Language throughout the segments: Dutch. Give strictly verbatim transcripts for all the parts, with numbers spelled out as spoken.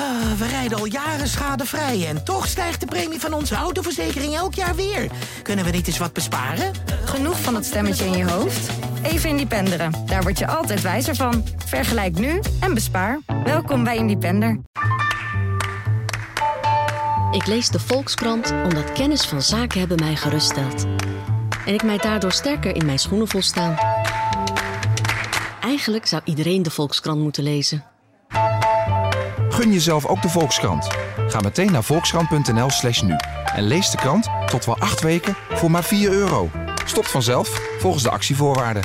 Uh, we rijden al jaren schadevrij en toch stijgt de premie van onze autoverzekering elk jaar weer. Kunnen we niet eens wat besparen? Genoeg van dat stemmetje in je hoofd? Even Independeren. Daar word je altijd wijzer van. Vergelijk nu en bespaar. Welkom bij Independer. Ik lees de Volkskrant omdat kennis van zaken hebben mij geruststelt. En ik mij daardoor sterker in mijn schoenen voel staan. Eigenlijk zou iedereen de Volkskrant moeten lezen. Gun jezelf ook de Volkskrant. Ga meteen naar volkskrant.nl slash nu. En lees de krant tot wel acht weken voor maar vier euro. Stopt vanzelf volgens de actievoorwaarden.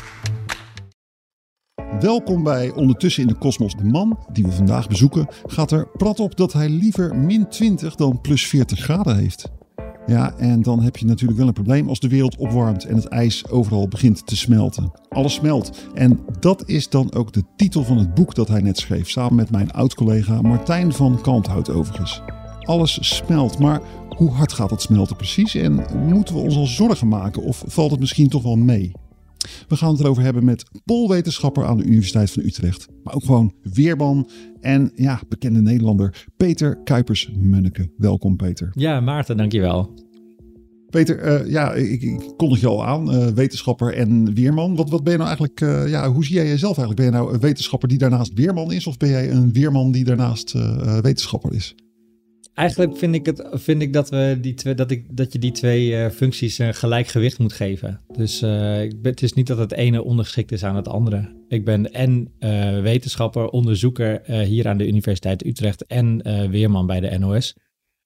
Welkom bij Ondertussen in de Kosmos. De man die we vandaag bezoeken gaat er prat op dat hij liever min twintig dan plus veertig graden heeft. Ja, en dan heb je natuurlijk wel een probleem als de wereld opwarmt en het ijs overal begint te smelten. Alles smelt. En dat is dan ook de titel van het boek dat hij net schreef, samen met mijn oud-collega Martijn van Kalmthout overigens. Alles smelt, maar hoe hard gaat dat smelten precies? En moeten we ons al zorgen maken of valt het misschien toch wel mee? We gaan het erover hebben met poolwetenschapper aan de Universiteit van Utrecht. Maar ook gewoon weerman en ja, bekende Nederlander Peter Kuipers-Munneke. Welkom Peter. Ja, Maarten, dankjewel. Peter, uh, ja, ik, ik kondig je al aan, uh, wetenschapper en weerman. Wat, wat ben je nou eigenlijk, uh, ja, hoe zie jij jezelf eigenlijk? Ben je nou een wetenschapper die daarnaast weerman is of ben jij een weerman die daarnaast uh, wetenschapper is? Eigenlijk vind ik, het, vind ik, dat, we die twee, dat, ik, dat je die twee uh, functies een gelijk gewicht moet geven. Dus uh, ik ben, het is niet dat het ene ondergeschikt is aan het andere. Ik ben en uh, wetenschapper, onderzoeker uh, hier aan de Universiteit Utrecht en uh, weerman bij de N O S.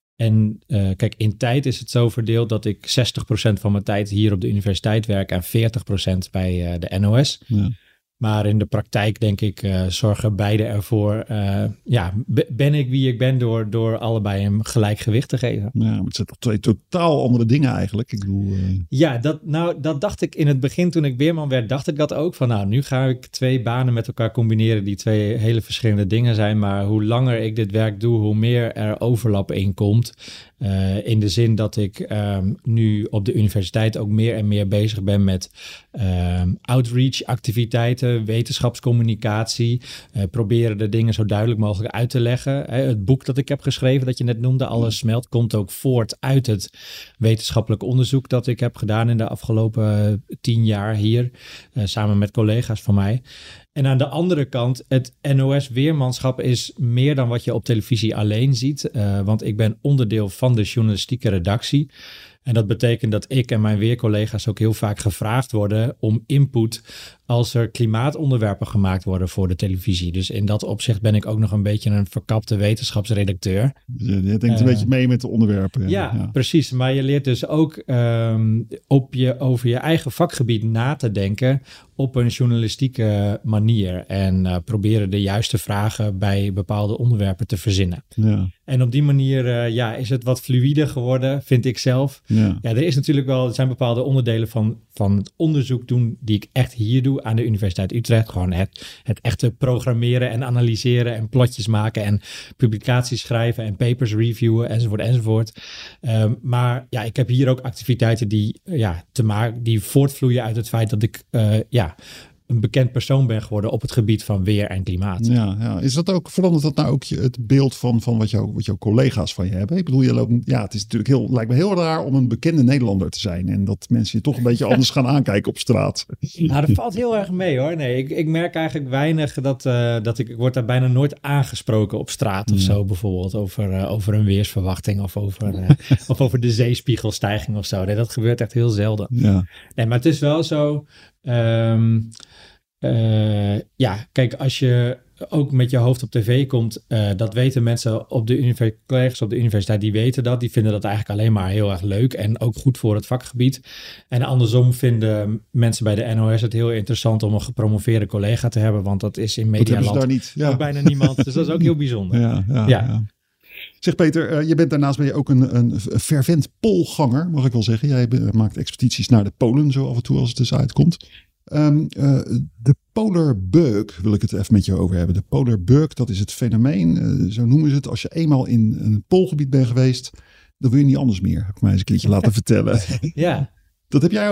En uh, kijk, in tijd is het zo verdeeld dat ik zestig procent van mijn tijd hier op de universiteit werk en veertig procent bij uh, de N O S. Ja. Maar in de praktijk, denk ik, uh, zorgen beide ervoor. Uh, ja, b- ben ik wie ik ben door, door allebei een gelijk gewicht te geven. Ja, maar het zijn toch twee totaal andere dingen eigenlijk. Ik bedoel, uh... Ja, dat, nou, dat dacht ik in het begin toen ik weerman werd, dacht ik dat ook. Van nou, nu ga ik twee banen met elkaar combineren die twee hele verschillende dingen zijn. Maar hoe langer ik dit werk doe, hoe meer er overlap in komt. Uh, in de zin dat ik um, nu op de universiteit ook meer en meer bezig ben met um, outreach activiteiten, wetenschapscommunicatie, uh, proberen de dingen zo duidelijk mogelijk uit te leggen. Uh, het boek dat ik heb geschreven, dat je net noemde, Alles smelt, komt ook voort uit het wetenschappelijk onderzoek dat ik heb gedaan in de afgelopen tien jaar hier, uh, samen met collega's van mij. En aan de andere kant, het N O S-weermanschap is meer dan wat je op televisie alleen ziet. Uh, want ik ben onderdeel van de journalistieke redactie. En dat betekent dat ik en mijn weercollega's ook heel vaak gevraagd worden om input als er klimaatonderwerpen gemaakt worden voor de televisie. Dus in dat opzicht ben ik ook nog een beetje een verkapte wetenschapsredacteur. Je, je denkt een uh, beetje mee met de onderwerpen. Ja, ja, ja, precies. Maar je leert dus ook um, op je, over je eigen vakgebied na te denken op een journalistieke manier. En uh, proberen de juiste vragen bij bepaalde onderwerpen te verzinnen. Ja. En op die manier uh, ja, is het wat fluïder geworden, vind ik zelf. Ja. Ja, er is natuurlijk wel, er zijn bepaalde onderdelen van, van het onderzoek doen die ik echt hier doe aan de Universiteit Utrecht. Gewoon het, het echte programmeren en analyseren en plotjes maken en publicaties schrijven en papers reviewen enzovoort enzovoort. Um, maar ja, ik heb hier ook activiteiten die, ja, te maken, die voortvloeien uit het feit dat ik uh, ja, een bekend persoon ben geworden op het gebied van weer en klimaat. Ja, ja. Is dat ook, verandert dat nou ook je, het beeld van, van wat, jou, wat jouw collega's van je hebben? Ik bedoel, je loopt, ja, het is natuurlijk heel, lijkt me heel raar om een bekende Nederlander te zijn en dat mensen je toch een beetje anders gaan aankijken op straat. Nou, dat valt heel erg mee hoor. Nee, ik, ik merk eigenlijk weinig dat, uh, dat ik, ik word daar bijna nooit aangesproken op straat of ja. zo bijvoorbeeld over, uh, over een weersverwachting of over, uh, of over de zeespiegelstijging of zo. Nee, dat gebeurt echt heel zelden. Ja. Nee, maar het is wel zo. Um, uh, ja, kijk, als je ook met je hoofd op tv komt, uh, dat weten mensen op de universiteit, collega's op de universiteit, die weten dat. Die vinden dat eigenlijk alleen maar heel erg leuk en ook goed voor het vakgebied. En andersom vinden mensen bij de N O S het heel interessant om een gepromoveerde collega te hebben, want dat is in medialand daar niet. Ja. bijna niemand. Dus dat is ook heel bijzonder. Ja, ja, ja. ja. Zeg Peter, uh, je bent daarnaast ben je ook een, een fervent poolganger, mag ik wel zeggen. Jij maakt expedities naar de Polen zo af en toe als het dus uitkomt. Um, uh, de polar bug wil ik het even met je over hebben. De polar bug, dat is het fenomeen, uh, zo noemen ze het. Als je eenmaal in een poolgebied bent geweest, dan wil je niet anders meer. Heb ik mij eens een keertje laten vertellen. Ja. Dat heb jij ook.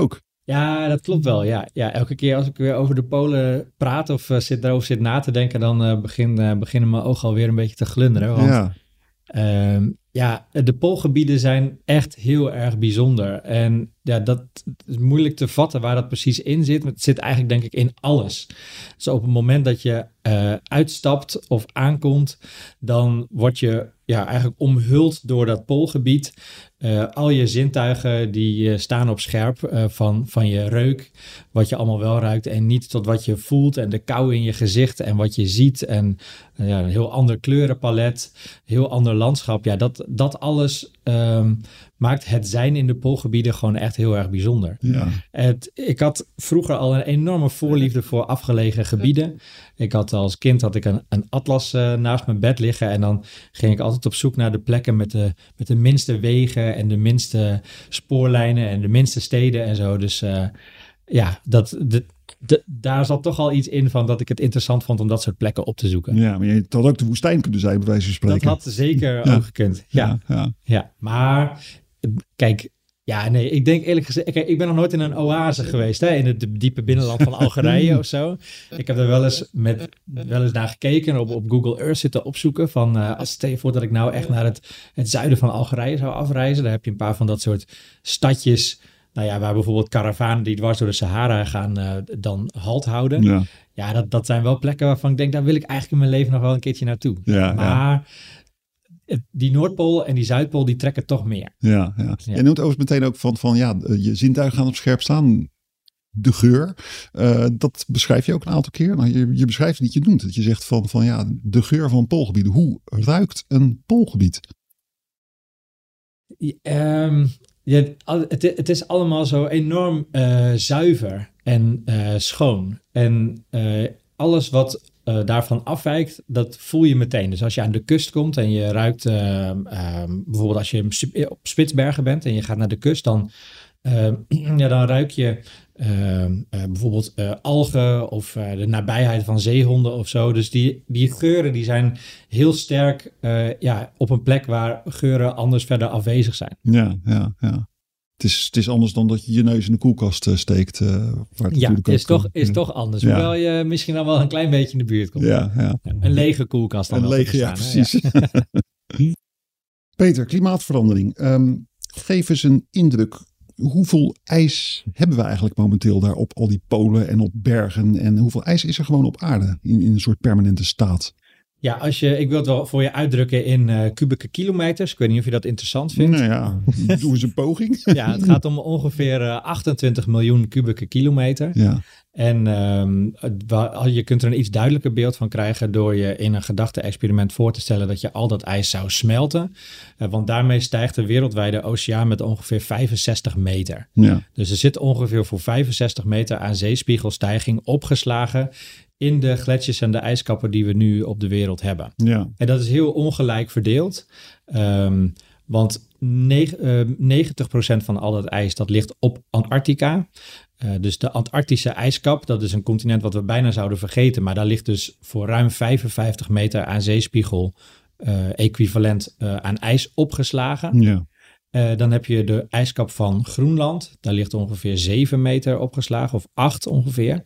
Ja, dat klopt wel. Ja, ja, elke keer als ik weer over de Polen praat of uh, zit, daarover zit na te denken, dan uh, begin, uh, beginnen mijn ogen alweer een beetje te glunderen. Want Ja. uh, ja, de Poolgebieden zijn echt heel erg bijzonder. En ja, dat is moeilijk te vatten waar dat precies in zit. Maar het zit eigenlijk denk ik in alles. Dus op het moment dat je uh, uitstapt of aankomt, dan word je ja, eigenlijk omhuld door dat Poolgebied. Uh, al je zintuigen die uh, staan op scherp uh, van, van je reuk, wat je allemaal wel ruikt en niet, tot wat je voelt en de kou in je gezicht en wat je ziet en uh, ja, een heel ander kleurenpalet, heel ander landschap. Ja, dat, dat alles um, maakt het zijn in de Poolgebieden gewoon echt heel erg bijzonder. Ja. Het, ik had vroeger al een enorme voorliefde voor afgelegen gebieden. Ik had als kind had ik een, een atlas uh, naast mijn bed liggen en dan ging ik altijd op zoek naar de plekken met de, met de minste wegen en de minste spoorlijnen en de minste steden en zo. Dus uh, ja, dat, de, de, daar zat toch al iets in van dat ik het interessant vond om dat soort plekken op te zoeken. Ja, maar het had ook de woestijn kunnen zijn, bij wijze van spreken. Dat had zeker ja. ook gekund. Ja. Ja, ja. ja, maar kijk, ja, nee, ik denk eerlijk gezegd, kijk, ik ben nog nooit in een oase geweest, hè, in het diepe binnenland van Algerije of zo. Ik heb er wel eens, met, wel eens naar gekeken, op, op Google Earth zitten opzoeken van, uh, als stel je voor dat ik nou echt naar het, het zuiden van Algerije zou afreizen, daar heb je een paar van dat soort stadjes, nou ja, waar bijvoorbeeld karavanen die dwars door de Sahara gaan, uh, dan halt houden. Ja, ja dat, dat zijn wel plekken waarvan ik denk, daar wil ik eigenlijk in mijn leven nog wel een keertje naartoe. Ja, maar ja. die Noordpool en die Zuidpool, die trekken toch meer. Ja, ja. Ja. Je noemt overigens meteen ook van, van ja, je zintuigen gaan op scherp staan. De geur, uh, dat beschrijf je ook een aantal keer. Nou, je, je beschrijft het niet, je noemt het. Je zegt van, van ja, de geur van poolgebieden. Hoe ruikt een poolgebied? Um, ja, het, het is allemaal zo enorm uh, zuiver en uh, schoon. En uh, alles wat uh, daarvan afwijkt, dat voel je meteen. Dus als je aan de kust komt en je ruikt, uh, uh, bijvoorbeeld als je op Spitsbergen bent en je gaat naar de kust, dan, uh, ja, dan ruik je uh, uh, bijvoorbeeld uh, algen of uh, de nabijheid van zeehonden of zo. Dus die, die geuren die zijn heel sterk uh, ja, op een plek waar geuren anders verder afwezig zijn. Ja, ja, ja. Het is, het is anders dan dat je je neus in de koelkast uh, steekt. Uh, waar het ja, natuurlijk is, ook, toch, is ja. toch anders. Ja. Hoewel je misschien dan wel een klein beetje in de buurt komt. Ja, ja. Ja, een lege koelkast dan Een wel lege, te ja, bestaan, precies. Ja. Peter, klimaatverandering. Um, geef eens een indruk. Hoeveel ijs hebben we eigenlijk momenteel daar op al die polen en op bergen? En hoeveel ijs is er gewoon op aarde in, in een soort permanente staat? Ja, als je, ik wil het wel voor je uitdrukken in uh, kubieke kilometers. Ik weet niet of je dat interessant vindt. Nou ja, doe eens een poging. Ja, het gaat om ongeveer uh, achtentwintig miljoen kubieke kilometer. Ja. En um, je kunt er een iets duidelijker beeld van krijgen door je in een gedachte-experiment voor te stellen dat je al dat ijs zou smelten. Uh, want daarmee stijgt de wereldwijde oceaan met ongeveer vijfenzestig meter. Ja. Dus er zit ongeveer voor vijfenzestig meter aan zeespiegelstijging opgeslagen in de gletsjers en de ijskappen die we nu op de wereld hebben. Ja. En dat is heel ongelijk verdeeld. Um, want negentig procent van al dat ijs dat ligt op Antarctica. Uh, dus de Antarctische ijskap, dat is een continent wat we bijna zouden vergeten. Maar daar ligt dus voor ruim vijfenvijftig meter aan zeespiegel uh, equivalent uh, aan ijs opgeslagen. Ja. Uh, dan heb je de ijskap van Groenland. Daar ligt ongeveer zeven meter opgeslagen of acht ongeveer.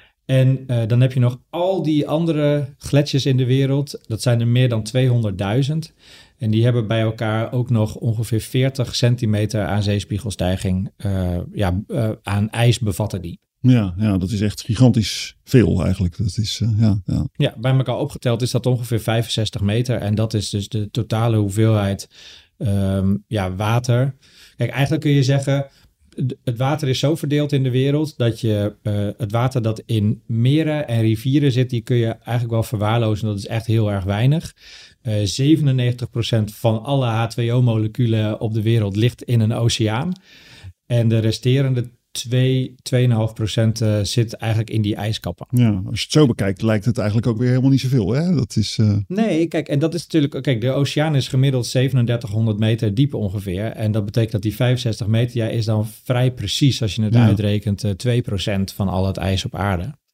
En uh, dan heb je nog al die andere gletsjers in de wereld. Dat zijn er meer dan tweehonderdduizend. En die hebben bij elkaar ook nog ongeveer veertig centimeter aan zeespiegelstijging. Uh, ja, uh, aan ijs bevatten die. Ja, ja, dat is echt gigantisch veel eigenlijk. Dat is, uh, ja, ja. ja, bij elkaar opgeteld is dat ongeveer vijfenzestig meter. En dat is dus de totale hoeveelheid um, ja, water. Kijk, eigenlijk kun je zeggen, het water is zo verdeeld in de wereld dat je uh, het water dat in meren en rivieren zit, die kun je eigenlijk wel verwaarlozen. Dat is echt heel erg weinig. Uh, zevenennegentig procent van alle H twee O moleculen op de wereld ligt in een oceaan. En de resterende twee, twee komma vijf procent uh, zit eigenlijk in die ijskappen. Ja, als je het zo bekijkt lijkt het eigenlijk ook weer helemaal niet zoveel. Hè? Dat is, uh... Nee, kijk, en dat is natuurlijk... Kijk, de oceaan is gemiddeld zevenendertighonderd meter diep ongeveer. En dat betekent dat die vijfenzestig meter, ja, is dan vrij precies, als je het ja. uitrekent, uh, twee procent van al het ijs op aarde.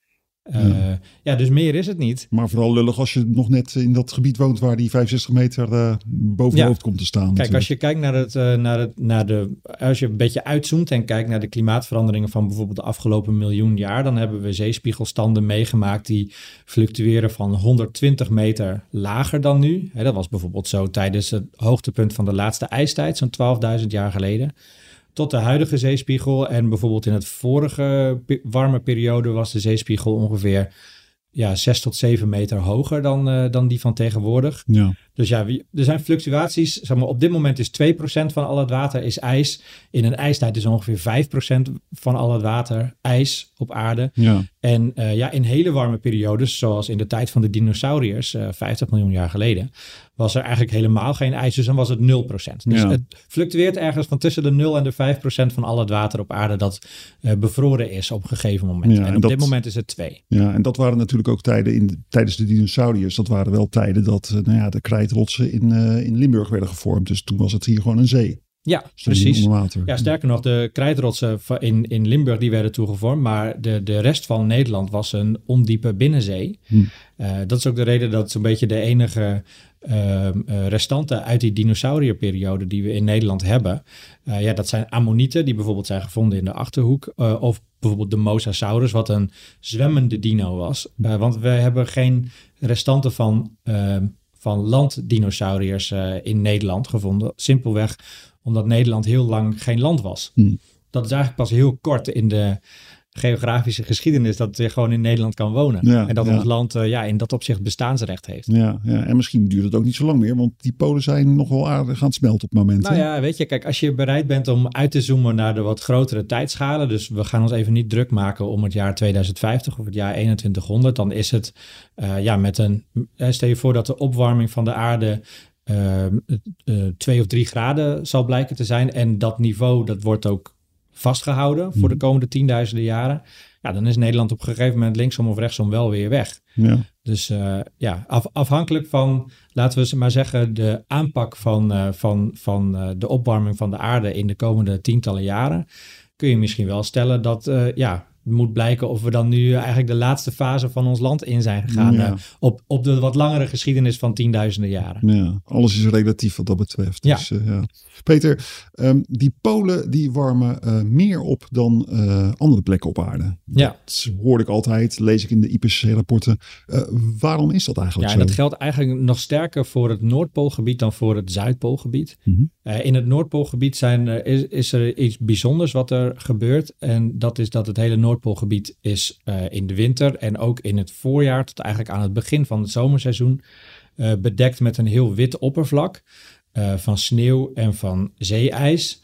Uh, ja. ja, dus meer is het niet. Maar vooral lullig als je nog net in dat gebied woont waar die vijfenzestig meter uh, boven ja. je hoofd komt te staan. Kijk, natuurlijk. als je kijkt naar het, uh, naar het, naar de, als je een beetje uitzoomt en kijkt naar de klimaatveranderingen van bijvoorbeeld de afgelopen miljoen jaar, dan hebben we zeespiegelstanden meegemaakt die fluctueren van honderdtwintig meter lager dan nu. He, dat was bijvoorbeeld zo tijdens het hoogtepunt van de laatste ijstijd, zo'n twaalfduizend jaar geleden. Tot de huidige zeespiegel. En bijvoorbeeld in het vorige pe- warme periode was de zeespiegel ongeveer ja, zes tot zeven meter hoger dan, uh, dan die van tegenwoordig. Ja. Dus ja, er zijn fluctuaties. Zeg maar, op dit moment is twee procent van al het water is ijs. In een ijstijd is ongeveer vijf procent van al het water ijs op aarde. Ja. En uh, ja, in hele warme periodes, zoals in de tijd van de dinosauriërs, uh, vijftig miljoen jaar geleden, was er eigenlijk helemaal geen ijs. Dus dan was het nul procent. Dus ja. het fluctueert ergens van tussen de nul en de vijf procent van al het water op aarde dat uh, bevroren is op een gegeven moment. Ja, en, en op dat, dit moment is het twee. Ja, en dat waren natuurlijk ook tijden in de, tijdens de dinosauriërs. Dat waren wel tijden dat uh, nou ja, de krijtrotsen in, uh, in Limburg werden gevormd. Dus toen was het hier gewoon een zee. Ja, Stond precies. onder water. Ja, sterker nog, de krijtrotsen in, in Limburg die werden toegevormd, maar de, de rest van Nederland was een ondiepe binnenzee. Hm. Uh, dat is ook de reden dat zo'n beetje de enige uh, uh, restanten uit die dinosaurierperiode die we in Nederland hebben, uh, ja, dat zijn ammonieten die bijvoorbeeld zijn gevonden in de Achterhoek, uh, of bijvoorbeeld de Mosasaurus, wat een zwemmende dino was. Uh, want we hebben geen restanten van, uh, van landdinosauriërs uh, in Nederland gevonden. Simpelweg omdat Nederland heel lang geen land was. Hmm. Dat is eigenlijk pas heel kort in de geografische geschiedenis dat je gewoon in Nederland kan wonen. Ja, en dat ja. ons land uh, ja, in dat opzicht bestaansrecht heeft. Ja, ja, en misschien duurt het ook niet zo lang meer, want die polen zijn nog wel aardig aan het smelten op het moment. Nou hè? ja, weet je, kijk, als je bereid bent om uit te zoomen naar de wat grotere tijdschalen, dus we gaan ons even niet druk maken om het jaar tweeduizend vijftig of het jaar eenentwintighonderd, dan is het uh, ja, met een, stel je voor dat de opwarming van de aarde Uh, uh, twee of drie graden zal blijken te zijn. En dat niveau, dat wordt ook vastgehouden voor de komende tienduizenden jaren. Ja, dan is Nederland op een gegeven moment linksom of rechtsom wel weer weg. Ja. Dus uh, ja, af, afhankelijk van, laten we maar zeggen, de aanpak van, uh, van, van uh, de opwarming van de aarde in de komende tientallen jaren, kun je misschien wel stellen dat, uh, ja, moet blijken of we dan nu eigenlijk de laatste fase van ons land in zijn gegaan. Ja. Uh, op, op de wat langere geschiedenis van tienduizenden jaren. Ja, alles is relatief wat dat betreft. Dus, ja. Uh, ja. Peter, um, die polen die warmen uh, meer op dan uh, andere plekken op aarde. Ja. Dat hoor ik altijd, lees ik in de I P C C-rapporten. Uh, waarom is dat eigenlijk ja, zo? Ja, dat geldt eigenlijk nog sterker voor het Noordpoolgebied dan voor het Zuidpoolgebied. Mm-hmm. Uh, in het Noordpoolgebied zijn, uh, is, is er iets bijzonders wat er gebeurt. En dat is dat het hele Noordpoolgebied is uh, in de winter en ook in het voorjaar tot eigenlijk aan het begin van het zomerseizoen uh, bedekt met een heel wit oppervlak uh, van sneeuw en van zeeijs.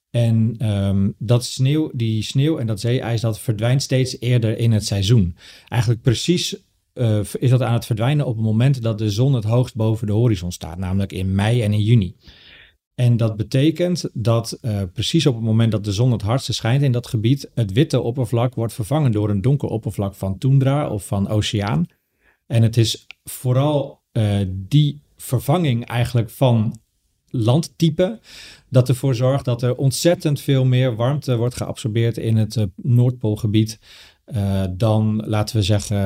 En um, dat sneeuw, die sneeuw en dat zeeijs, dat verdwijnt steeds eerder in het seizoen. Eigenlijk precies uh, is dat aan het verdwijnen op het moment dat de zon het hoogst boven de horizon staat, namelijk in mei en in juni. En dat betekent dat uh, precies op het moment dat de zon het hardste schijnt in dat gebied, het witte oppervlak wordt vervangen door een donker oppervlak van toendra of van oceaan. En het is vooral uh, die vervanging eigenlijk van landtype dat ervoor zorgt dat er ontzettend veel meer warmte wordt geabsorbeerd in het uh, Noordpoolgebied uh, dan, laten we zeggen,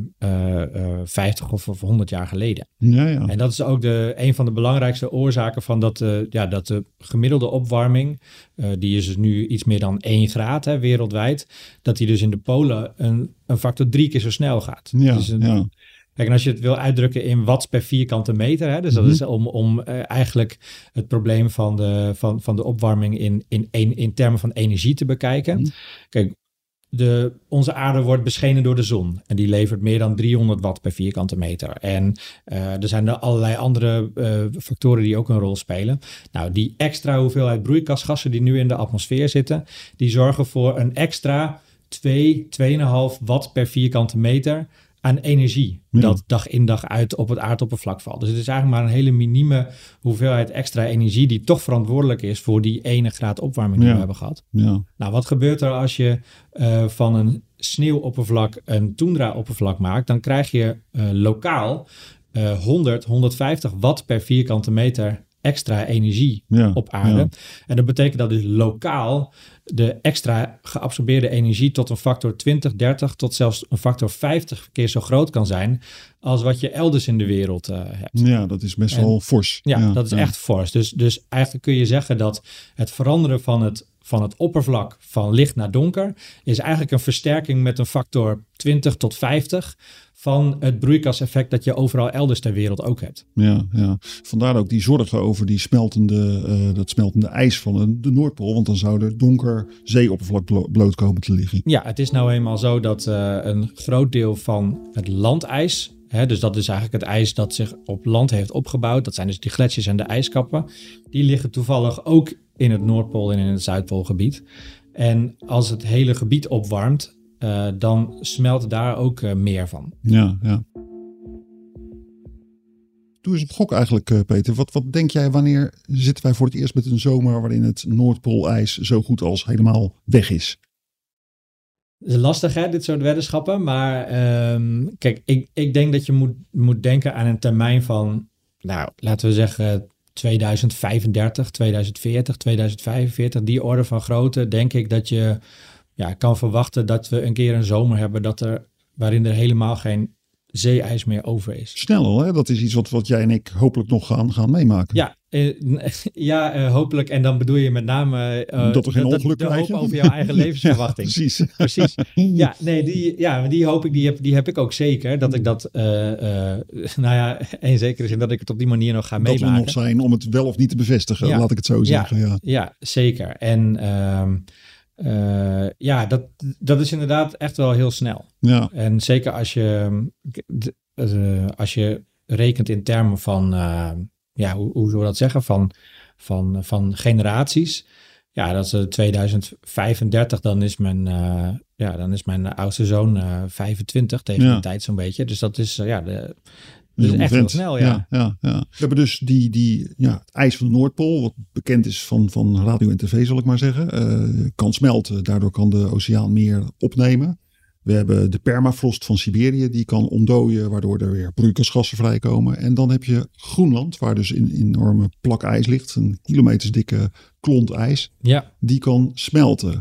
uh, uh, vijftig of, of honderd jaar geleden. Ja, ja. En dat is ook de, een van de belangrijkste oorzaken van dat, uh, ja, dat de gemiddelde opwarming, uh, die is dus nu iets meer dan één graad hè, wereldwijd, dat die dus in de polen een, een factor drie keer zo snel gaat. Ja, dus een, ja. Kijk, en als je het wil uitdrukken in watts per vierkante meter, hè, dus dat mm-hmm. is om, om uh, eigenlijk het probleem van de, van, van de opwarming in, in, in, in termen van energie te bekijken. Mm-hmm. Kijk, de, onze aarde wordt beschenen door de zon en die levert meer dan driehonderd watt per vierkante meter. En uh, er zijn er allerlei andere uh, factoren die ook een rol spelen. Nou, die extra hoeveelheid broeikasgassen die nu in de atmosfeer zitten, die zorgen voor een extra twee, twee komma vijf watt per vierkante meter aan energie ja. dat dag in dag uit op het aardoppervlak valt. Dus het is eigenlijk maar een hele minieme hoeveelheid extra energie die toch verantwoordelijk is voor die ene graad opwarming die ja. we hebben gehad. Ja. Nou, wat gebeurt er als je uh, van een sneeuwoppervlak een toendra-oppervlak maakt? Dan krijg je uh, lokaal uh, honderd, honderdvijftig watt per vierkante meter extra energie Ja, op aarde. ja. En dat betekent dat dus lokaal de extra geabsorbeerde energie tot een factor twintig, dertig tot zelfs een factor vijftig keer zo groot kan zijn als wat je elders in de wereld uh, hebt. Ja, dat is best En- wel fors. Ja, dat is ja. echt fors. Dus, dus eigenlijk kun je zeggen dat het veranderen van het, van het oppervlak van licht naar donker is eigenlijk een versterking met een factor twintig tot vijftig van het broeikaseffect dat je overal elders ter wereld ook hebt. Ja, ja. Vandaar ook die zorgen over die smeltende, uh, dat smeltende ijs van de Noordpool. Want dan zou er donker zeeoppervlak blo- bloot komen te liggen. Ja, het is nou eenmaal zo dat uh, een groot deel van het landijs, hè, dus dat is eigenlijk het ijs dat zich op land heeft opgebouwd, dat zijn dus die gletsjers en de ijskappen, die liggen toevallig ook in het Noordpool en in het Zuidpoolgebied. En als het hele gebied opwarmt, uh, dan smelt daar ook uh, meer van. Ja, ja. Doe eens een gok eigenlijk, uh, Peter. Wat, wat denk jij, wanneer zitten wij voor het eerst met een zomer waarin het Noordpoolijs zo goed als helemaal weg is? Het is lastig, hè, dit soort weddenschappen. Maar um, kijk, ik, ik denk dat je moet, moet denken aan een termijn van, nou, laten we zeggen tweeduizend vijfendertig, tweeduizend veertig, tweeduizend vijfenveertig. Die orde van grootte, denk ik dat je ja, kan verwachten dat we een keer een zomer hebben dat er, waarin er helemaal geen zeeijs meer over is. Snel al, hè? Dat is iets wat, wat jij en ik hopelijk nog gaan, gaan meemaken. Ja, uh, ja uh, hopelijk. En dan bedoel je met name uh, dat we geen ongeluk de, de krijgen. hoop over jouw eigen levensverwachting. Ja, precies. precies. Ja, nee, die, ja, die hoop ik, die heb, die heb ik ook zeker. Dat ik dat, uh, uh, nou ja, in zekere zin dat ik het op die manier nog ga Dat meemaken. we nog zijn om het wel of niet te bevestigen, Ja. laat ik het zo zeggen. Ja, Ja, ja zeker. En uh, uh, ja, dat, dat is inderdaad echt wel heel snel. ja. En zeker als je, uh, als je rekent in termen van, uh, ja, hoe, hoe zullen we dat zeggen, van, van, van generaties. Ja, dat is tweeduizend vijfendertig, dan is mijn, uh, ja, dan is mijn oudste zoon uh, vijfentwintig tegen Ja. die tijd zo'n beetje. Dus dat is, uh, ja, de, Dus dus echt heel vent. snel, ja. Ja, ja, ja. We hebben dus die, die, ja, het ijs van de Noordpool, wat bekend is van, van radio en tv, zal ik maar zeggen, uh, kan smelten. Daardoor kan de oceaan meer opnemen. We hebben de permafrost van Siberië, die kan ontdooien, waardoor er weer broeikasgassen vrijkomen. En dan heb je Groenland, waar dus een enorme plak ijs ligt, een kilometers dikke klont ijs, Ja, die kan smelten.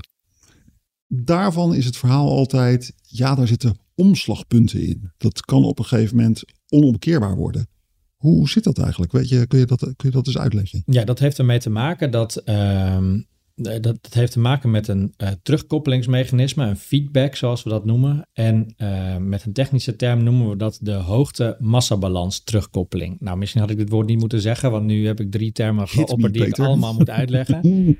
Daarvan is het verhaal altijd, ja, daar zitten omslagpunten in. Dat kan op een gegeven moment onomkeerbaar worden. Hoe zit dat eigenlijk? Weet je, kun je dat, kun je dat eens uitleggen? ja, dat heeft ermee te maken dat... Uh, dat, dat heeft te maken met een uh, terugkoppelingsmechanisme, een feedback zoals we dat noemen. En uh, met een technische term noemen we dat de hoogte-massabalans terugkoppeling. Nou, misschien had ik dit woord niet moeten zeggen, want nu heb ik drie termen geopperd die Peter. ik allemaal moet uitleggen.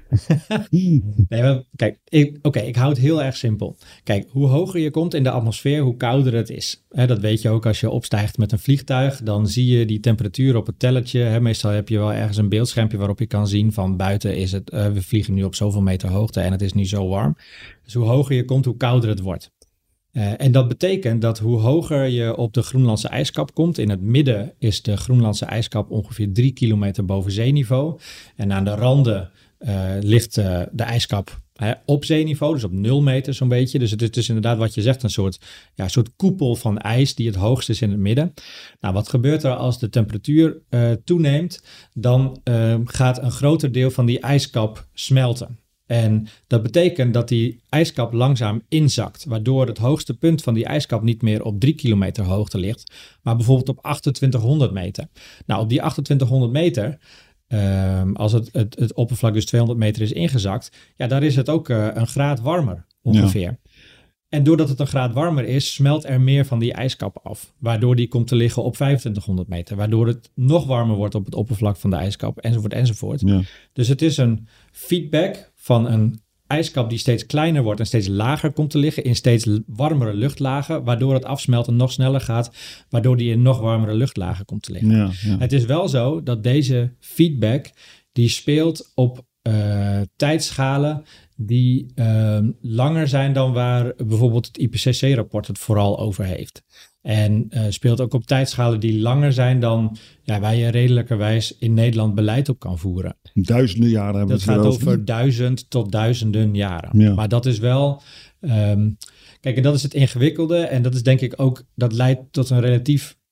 Nee, maar kijk, ik, oké, okay, ik hou het heel erg simpel. Kijk, hoe hoger je komt in de atmosfeer, hoe kouder het is. Hè, dat weet je ook als je opstijgt met een vliegtuig. Dan zie je die temperatuur op het tellertje. Hè, meestal heb je wel ergens een beeldschermpje waarop je kan zien van buiten is het, uh, we vliegen nu op zoveel meter hoogte en het is nu zo warm. Dus hoe hoger je komt, hoe kouder het wordt. Uh, en dat betekent dat hoe hoger je op de Groenlandse ijskap komt, in het midden is de Groenlandse ijskap ongeveer drie kilometer boven zeeniveau. En aan de randen uh, ligt uh, de ijskap uh, op zeeniveau, dus op nul meter zo'n beetje. Dus het is dus inderdaad wat je zegt, een soort, ja, een soort koepel van ijs die het hoogst is in het midden. Nou, wat gebeurt er als de temperatuur uh, toeneemt? Dan uh, gaat een groter deel van die ijskap smelten. En dat betekent dat die ijskap langzaam inzakt, waardoor het hoogste punt van die ijskap niet meer op drie kilometer hoogte ligt, maar bijvoorbeeld op achtentwintighonderd meter. Nou, op die achtentwintighonderd meter, uh, als het, het, het oppervlak dus tweehonderd meter is ingezakt, ja, daar is het ook uh, een graad warmer ongeveer. Ja. En doordat het een graad warmer is, smelt er meer van die ijskap af, waardoor die komt te liggen op vijfentwintighonderd meter, waardoor het nog warmer wordt op het oppervlak van de ijskap, enzovoort, enzovoort. Ja. Dus het is een feedback van een ijskap die steeds kleiner wordt en steeds lager komt te liggen in steeds warmere luchtlagen, waardoor het afsmelten nog sneller gaat, waardoor die in nog warmere luchtlagen komt te liggen. Ja, ja. Het is wel zo dat deze feedback, die speelt op uh, tijdschalen die uh, langer zijn dan waar bijvoorbeeld het I P C C-rapport het vooral over heeft. En uh, speelt ook op tijdschalen die langer zijn dan ja, waar je redelijkerwijs in Nederland beleid op kan voeren. Duizenden jaren hebben dat we het gaat over. over duizend tot duizenden jaren. Ja. Maar dat is wel... Um, kijk, en dat is het ingewikkelde. En dat is denk ik ook... Dat leidt tot een relatief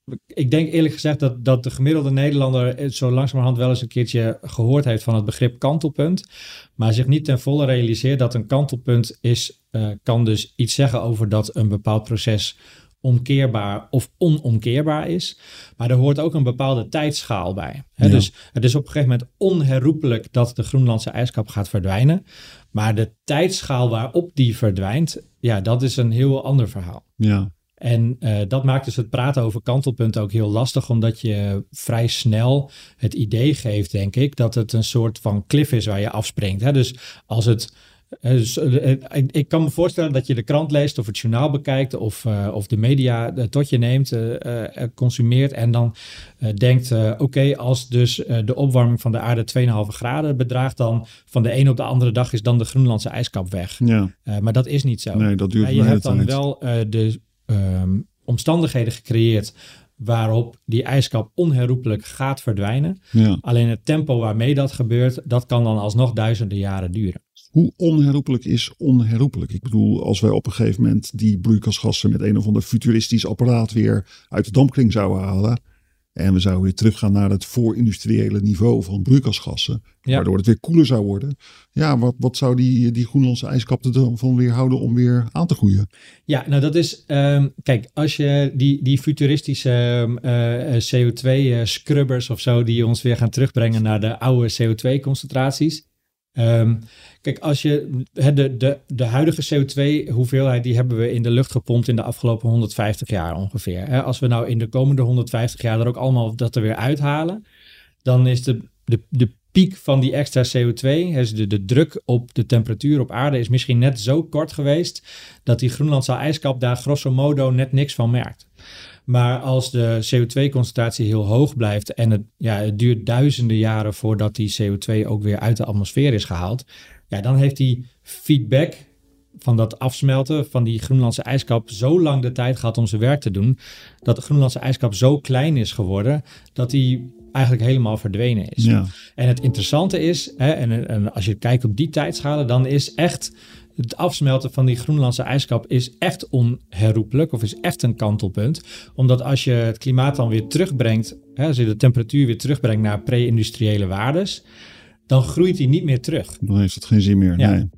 ik denk eerlijk gezegd dat, dat de gemiddelde Nederlander zo langzamerhand wel eens een keertje gehoord heeft van het begrip kantelpunt. Maar zich niet ten volle realiseert dat een kantelpunt is, uh, kan dus iets zeggen over dat een bepaald proces omkeerbaar of onomkeerbaar is. Maar er hoort ook een bepaalde tijdschaal bij. Hè? Ja. Dus het is op een gegeven moment onherroepelijk dat de Groenlandse ijskap gaat verdwijnen. Maar de tijdschaal waarop die verdwijnt, ja, dat is een heel ander verhaal. Ja. En uh, dat maakt dus het praten over kantelpunten ook heel lastig, omdat je vrij snel het idee geeft, denk ik, dat het een soort van klif is waar je afspringt. Hè? Dus als het... Dus, uh, ik kan me voorstellen dat je de krant leest of het journaal bekijkt of, uh, of de media uh, tot je neemt, uh, uh, consumeert en dan uh, denkt, uh, oké, okay, als dus uh, de opwarming van de aarde twee komma vijf graden bedraagt, dan van de een op de andere dag is dan de Groenlandse ijskap weg. Ja. Uh, maar dat is niet zo. Nee, dat duurt uh, je hebt dan tijd. wel uh, de um, omstandigheden gecreëerd waarop die ijskap onherroepelijk gaat verdwijnen. Ja. Alleen het tempo waarmee dat gebeurt, dat kan dan alsnog duizenden jaren duren. Hoe onherroepelijk is onherroepelijk? Ik bedoel, als wij op een gegeven moment die broeikasgassen met een of ander futuristisch apparaat weer uit de dampkring zouden halen. En we zouden weer teruggaan naar het voorindustriële niveau van broeikasgassen. Ja. Waardoor het weer koeler zou worden. Ja, wat, wat zou die, die Groenlandse ijskap ervan weerhouden om weer aan te groeien? Ja, nou dat is... Um, kijk, als je die, die futuristische uh, C O twee scrubbers of zo, die ons weer gaan terugbrengen naar de oude C O twee concentraties. Um, kijk, als je de, de, de huidige C O twee hoeveelheid, die hebben we in de lucht gepompt in de afgelopen honderdvijftig jaar ongeveer. Hè? Als we nou in de komende honderdvijftig jaar er ook allemaal dat er weer uithalen, dan is de, de, de piek van die extra C O twee, dus de, de druk op de temperatuur op aarde, is misschien net zo kort geweest dat die Groenlandse ijskap daar grosso modo net niks van merkt. Maar als de C O twee concentratie heel hoog blijft en het, ja, het duurt duizenden jaren voordat die C O twee ook weer uit de atmosfeer is gehaald, ja, dan heeft die feedback van dat afsmelten van die Groenlandse ijskap zo lang de tijd gehad om zijn werk te doen, dat de Groenlandse ijskap zo klein is geworden dat die eigenlijk helemaal verdwenen is. Ja. En het interessante is, hè, en, en als je kijkt op die tijdschalen, dan is echt het afsmelten van die Groenlandse ijskap is echt onherroepelijk of is echt een kantelpunt. Omdat als je het klimaat dan weer terugbrengt, hè, als je de temperatuur weer terugbrengt naar pre-industriële waardes, dan groeit die niet meer terug. Dan heeft het geen zin meer, ja. nee.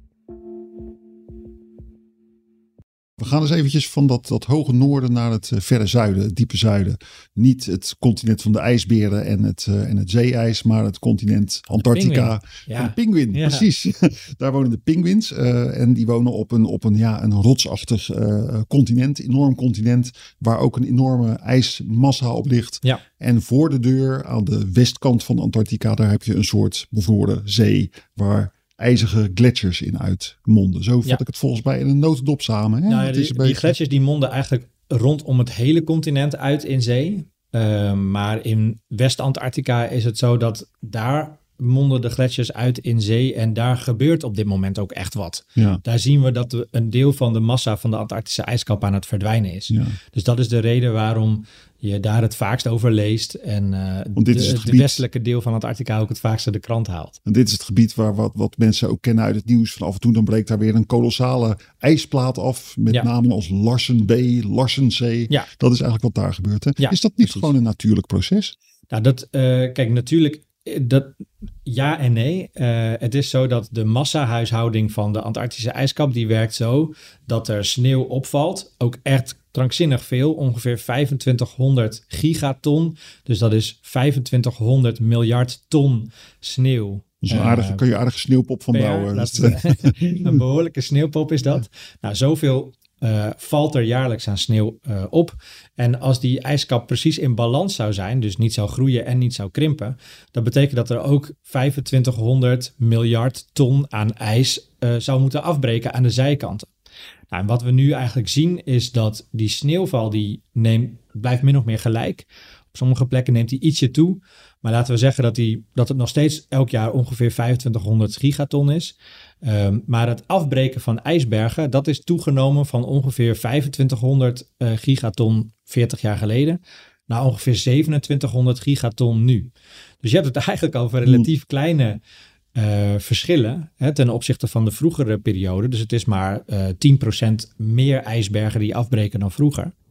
We gaan eens eventjes van dat, dat hoge noorden naar het uh, verre zuiden, het diepe zuiden. Niet het continent van de ijsberen en het, uh, en het zeeijs, maar het continent Antarctica. Ja. De pinguïn, ja. Precies. Daar wonen de pinguïns uh, en die wonen op een, op een, ja, een rotsachtig uh, continent, enorm continent, waar ook een enorme ijsmassa op ligt. Ja. En voor de deur aan de westkant van Antarctica, daar heb je een soort bevroren zee waar ijzige gletsjers in uitmonden. Zo vat ja. ik het volgens mij in een notendop samen. Hè? Nou ja, die, die, beetje... die gletsjers die monden eigenlijk rondom het hele continent uit in zee. Uh, maar in West-Antarctica is het zo dat daar monden de gletsjers uit in zee en daar gebeurt op dit moment ook echt wat. Ja. Daar zien we dat de, een deel van de massa van de Antarctische ijskap aan het verdwijnen is. Ja. Dus dat is de reden waarom je daar het vaakst over leest en uh, dit de, is het de gebied... westelijke deel van Antarctica ook het vaakste de krant haalt. En dit is het gebied waar wat, wat mensen ook kennen uit het nieuws. Van af en toe dan breekt daar weer een kolossale ijsplaat af. Met ja. namen als Larsen B, Larsen C. Ja. Dat is eigenlijk wat daar gebeurt. Hè? Ja, is dat niet precies. gewoon een natuurlijk proces? Nou, dat, uh, kijk, natuurlijk, dat, ja en nee. Uh, het is zo dat de massahuishouding van de Antarctische ijskap, die werkt zo dat er sneeuw opvalt. Ook echt krankzinnig veel, ongeveer vijfentwintighonderd gigaton. Dus dat is vijfentwintighonderd miljard ton sneeuw. Dus een aardige, uh, kun je aardige sneeuwpop van bouwen. Dat, een behoorlijke sneeuwpop is dat. Nou, zoveel uh, valt er jaarlijks aan sneeuw uh, op. En als die ijskap precies in balans zou zijn, dus niet zou groeien en niet zou krimpen, dat betekent dat er ook vijfentwintighonderd miljard ton aan ijs uh, zou moeten afbreken aan de zijkanten. Nou, en wat we nu eigenlijk zien is dat die sneeuwval die neemt, blijft min of meer gelijk. Op sommige plekken neemt die ietsje toe. Maar laten we zeggen dat, die, dat het nog steeds elk jaar ongeveer vijfentwintighonderd gigaton is. Um, maar het afbreken van ijsbergen, dat is toegenomen van ongeveer vijfentwintighonderd uh, gigaton veertig jaar geleden naar ongeveer zevenentwintighonderd gigaton nu. Dus je hebt het eigenlijk over relatief kleine Uh, verschillen hè, ten opzichte van de vroegere periode. Dus het is maar uh, tien procent meer ijsbergen die afbreken dan vroeger.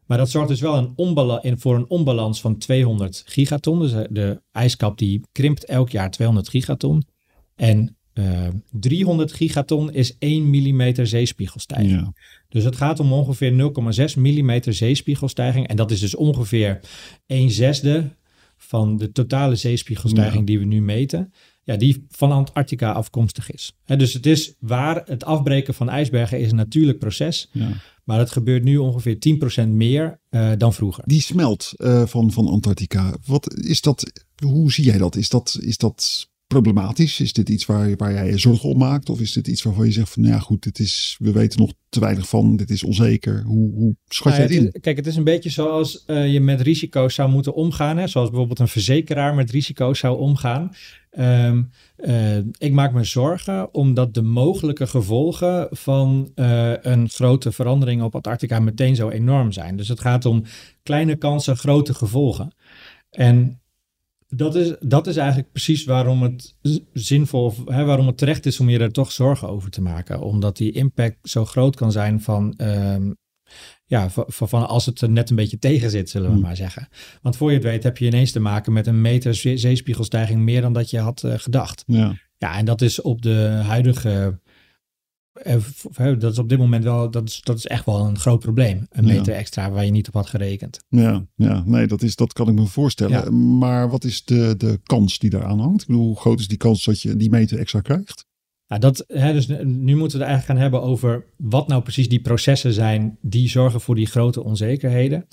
Maar dat zorgt dus wel een onbala- in, voor een onbalans van tweehonderd gigaton. Dus de ijskap die krimpt elk jaar tweehonderd gigaton. En uh, driehonderd gigaton is één millimeter zeespiegelstijging. Ja. Dus het gaat om ongeveer nul komma zes millimeter zeespiegelstijging. En dat is dus ongeveer een zesde van de totale zeespiegelstijging ja. die we nu meten. Ja, die van Antarctica afkomstig is. He, dus het is waar, het afbreken van ijsbergen is een natuurlijk proces. Ja. Maar het gebeurt nu ongeveer tien procent meer uh, dan vroeger. Die smelt uh, van, van Antarctica. Wat is dat? Hoe zie jij dat? Is dat, is dat problematisch? Is dit iets waar, waar jij je zorgen om maakt? Of is dit iets waarvan je zegt van, nou ja goed, dit is, we weten nog te weinig van, dit is onzeker. Hoe, hoe schat nou, je het in? Is, kijk, het is een beetje zoals uh, je met risico's zou moeten omgaan. Hè? Zoals bijvoorbeeld een verzekeraar met risico's zou omgaan. Um, uh, ik maak me zorgen omdat de mogelijke gevolgen van uh, een grote verandering op Antarctica meteen zo enorm zijn. Dus het gaat om kleine kansen, grote gevolgen. En dat is, dat is eigenlijk precies waarom het zinvol, of, hè, waarom het terecht is om je er toch zorgen over te maken. Omdat die impact zo groot kan zijn van... Um, Ja, van, van als het er net een beetje tegen zit, zullen we hmm. maar zeggen. Want voor je het weet heb je ineens te maken met een meter zeespiegelstijging meer dan dat je had uh, gedacht. Ja. ja, en dat is op de huidige... Uh, dat is op dit moment wel, dat is, dat is echt wel een groot probleem. Een meter ja. extra waar je niet op had gerekend. Ja, ja nee, dat, is, dat kan ik me voorstellen. Ja. Maar wat is de, de kans die daaraan hangt? Ik bedoel, hoe groot is die kans dat je die meter extra krijgt? Nou, dat, hè, dus nu moeten we het eigenlijk gaan hebben over wat nou precies die processen zijn die zorgen voor die grote onzekerheden.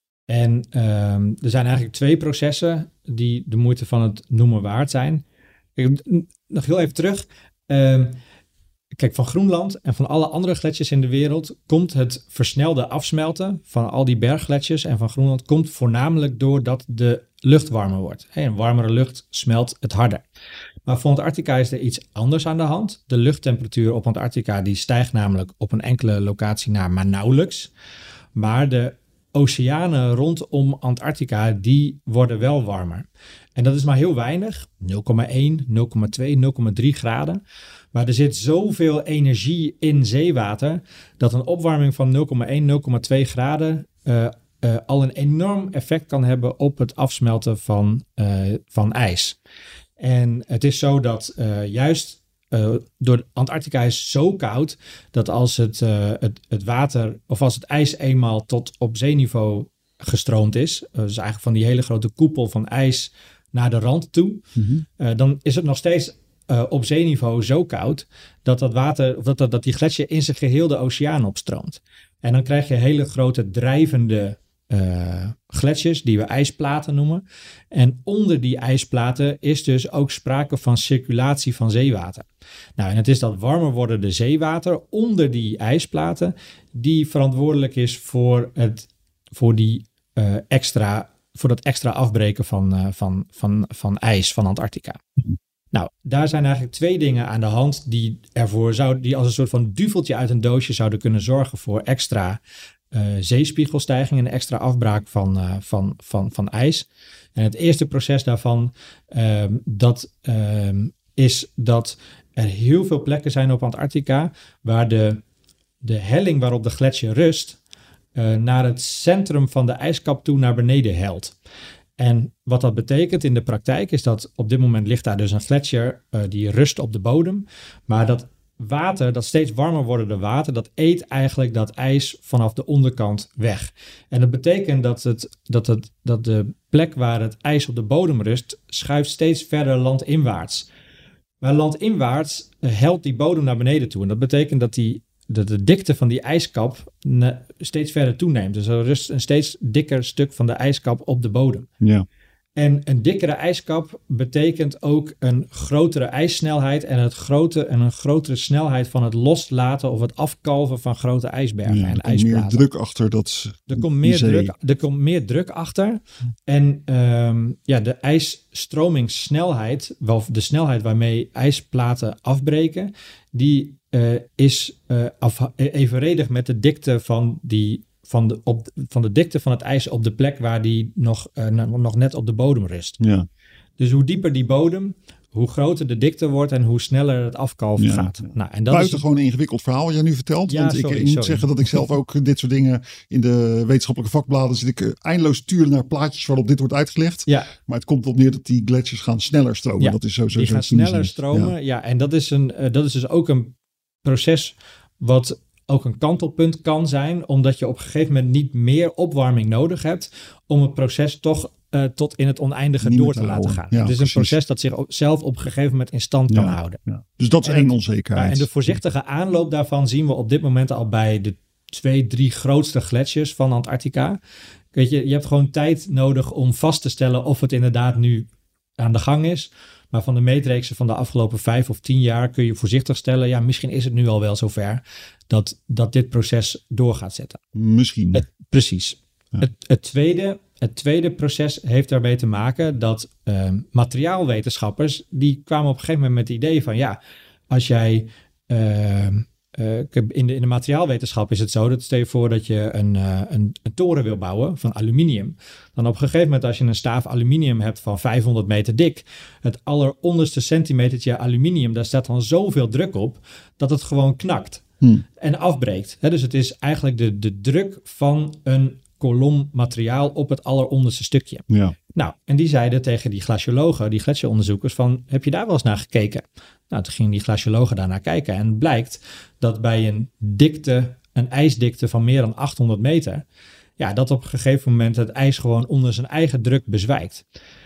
En um, er zijn eigenlijk twee processen die de moeite van het noemen waard zijn. Ik, nog heel even terug. Um, kijk, van Groenland en van alle andere gletsjers in de wereld komt het versnelde afsmelten van al die berggletsjers en van Groenland komt voornamelijk doordat de lucht warmer wordt. Hey, een warmere lucht smelt het harder. Maar voor Antarctica is er iets anders aan de hand. De luchttemperatuur op Antarctica die stijgt namelijk op een enkele locatie naar maar nauwelijks. Maar de oceanen rondom Antarctica die worden wel warmer. En dat is maar heel weinig, nul komma één, nul komma twee, nul komma drie graden. Maar er zit zoveel energie in zeewater dat een opwarming van nul komma één, nul komma twee graden uh, uh, al een enorm effect kan hebben op het afsmelten van, uh, van ijs. En het is zo dat uh, juist uh, door Antarctica is zo koud dat als het, uh, het, het water of als het ijs eenmaal tot op zeeniveau gestroomd is, uh, dus eigenlijk van die hele grote koepel van ijs naar de rand toe, mm-hmm. uh, dan is het nog steeds uh, op zeeniveau zo koud dat dat water, of dat, dat, dat die gletsjer in zijn geheel de oceaan opstroomt. En dan krijg je hele grote drijvende Uh, gletsjers die we ijsplaten noemen. En onder die ijsplaten is dus ook sprake van circulatie van zeewater. Nou, en het is dat warmer wordende zeewater onder die ijsplaten die verantwoordelijk is voor, het, voor, die, uh, extra, voor dat extra afbreken van, uh, van, van, van ijs van Antarctica. Nou, daar zijn eigenlijk twee dingen aan de hand die ervoor zouden, die als een soort van duveltje uit een doosje zouden kunnen zorgen voor extra Uh, zeespiegelstijging en extra afbraak van, uh, van, van, van ijs. En het eerste proces daarvan uh, dat, uh, is dat er heel veel plekken zijn op Antarctica waar de, de helling waarop de gletsjer rust uh, naar het centrum van de ijskap toe naar beneden helt. En wat dat betekent in de praktijk is dat op dit moment ligt daar dus een gletsjer uh, die rust op de bodem, maar dat water, dat steeds warmer wordende water, dat eet eigenlijk dat ijs vanaf de onderkant weg. En dat betekent dat, het, dat, het, dat de plek waar het ijs op de bodem rust, schuift steeds verder landinwaarts. Maar landinwaarts helt die bodem naar beneden toe. En dat betekent dat die, de, de dikte van die ijskap ne, steeds verder toeneemt. Dus er rust een steeds dikker stuk van de ijskap op de bodem. Ja. En een dikkere ijskap betekent ook een grotere ijssnelheid en, het grote, en een grotere snelheid van het loslaten of het afkalven van grote ijsbergen ja, en er ijsplaten. Er komt meer druk achter dat er komt meer druk, er komt meer druk achter. En um, ja, de ijssstromingssnelheid, wel de snelheid waarmee ijsplaten afbreken, die uh, is uh, af, evenredig met de dikte van die Van de, op, van de dikte van het ijs op de plek waar die nog, uh, nog net op de bodem rust. Ja. Dus hoe dieper die bodem, hoe groter de dikte wordt en hoe sneller het afkalven Ja, gaat. ja. Nou, en dat Buiten is gewoon een ingewikkeld verhaal wat jij nu vertelt. Ja, want sorry, ik, ik moet sorry. zeggen dat ik zelf ook dit soort dingen in de wetenschappelijke vakbladen zit ik eindeloos turen naar plaatjes waarop dit wordt uitgelegd. Ja. Maar het komt op neer dat die gletsjers gaan sneller stromen. Ja, dat is zo, zo, die zo gaan cynisch. sneller stromen. Ja, ja en dat is, een, uh, dat is dus ook een proces wat ook een kantelpunt kan zijn, omdat je op een gegeven moment niet meer opwarming nodig hebt om het proces toch uh, tot in het oneindige Niet door meer te te laten houden. gaan. Ja, het is precies. een proces dat zich op, zelf op een gegeven moment in stand kan Ja, houden. ja. Dus dat is En één het- onzekerheid. Ja, en de voorzichtige aanloop daarvan zien we op dit moment al bij de twee, drie grootste gletsjers van Antarctica. Weet je, je hebt gewoon tijd nodig om vast te stellen of het inderdaad nu aan de gang is. Maar van de meetreeksen van de afgelopen vijf of tien jaar kun je voorzichtig stellen, ja, misschien is het nu al wel zover dat, dat dit proces door gaat zetten. Misschien. Het, precies. Ja. Het, het, tweede, het tweede proces heeft daarmee te maken dat uh, materiaalwetenschappers, die kwamen op een gegeven moment met het idee van, ja, als jij uh, uh, in, de, in de materiaalwetenschap is het zo, dat stel je voor dat je een, uh, een, een toren wil bouwen van aluminium. Dan op een gegeven moment als je een staaf aluminium hebt van vijfhonderd meter dik, het alleronderste centimetertje aluminium, daar staat dan zoveel druk op dat het gewoon knakt. Hm. En afbreekt. He, dus het is eigenlijk de, de druk van een kolom materiaal op het alleronderste stukje. Ja. Nou, en die zeiden tegen die glaciologen, die gletsjeronderzoekers, van, heb je daar wel eens naar gekeken? Nou, toen gingen die glaciologen daar naar kijken. En het blijkt dat bij een dikte, een ijsdikte van meer dan achthonderd meter, ja, dat op een gegeven moment het ijs gewoon onder zijn eigen druk bezwijkt.